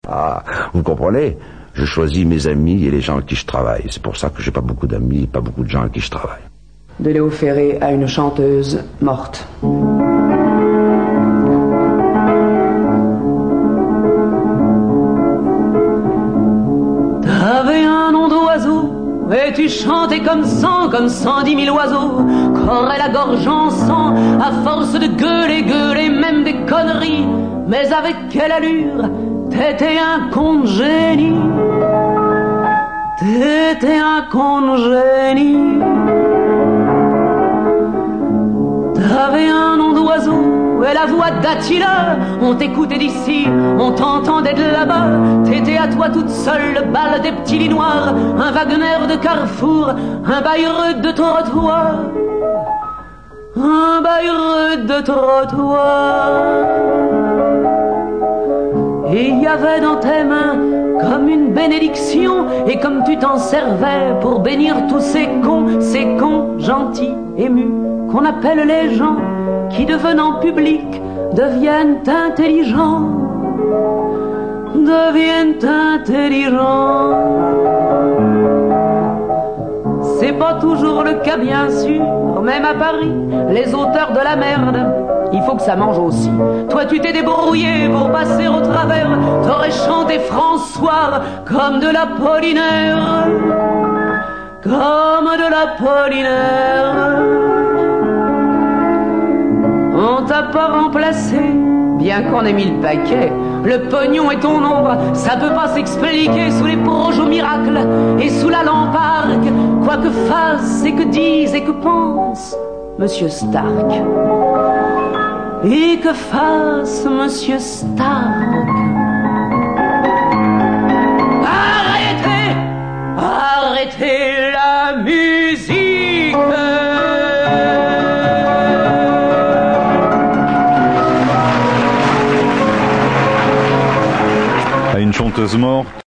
Ah, vous comprenez? Je choisis mes amis et les gens avec qui je travaille. C'est pour ça que j'ai pas beaucoup d'amis et pas beaucoup de gens avec qui je travaille. De Léo Ferré à une chanteuse morte. T'avais un nom d'oiseau et tu chantais comme 110 000 oiseaux, qu'aurait la gorge en sang à force de gueuler même des conneries. Mais avec quelle allure, t'étais un con de génie. T'étais un con de génie. T'avais un nom d'oiseau et la voix d'Attila. On t'écoutait d'ici, on t'entendait de là-bas. T'étais à toi toute seule, le bal des petits lits noirs, un Wagner de Carrefour, un Bayreuth de trottoir, un Bayreuth de trottoir. Et il y avait dans tes mains comme une bénédiction, et comme tu t'en servais pour bénir tous ces cons gentils, émus, qu'on appelle les gens, qui devenant publics deviennent intelligents, C'est pas toujours le cas bien sûr, même à Paris, les auteurs de la merde, il faut que ça mange aussi. Toi tu t'es débrouillé pour passer au travers, t'aurais chanté François comme de l'Apollinaire, comme de l'Apollinaire. On t'a pas remplacé, bien qu'on ait mis le paquet. Le pognon est ton ombre, ça peut pas s'expliquer sous les projets miracles et sous la lamparque. Quoi que fasse et que dise et que pense Monsieur Stark. Et que fasse Monsieur Stark. Arrêtez la musique. À une chanteuse morte.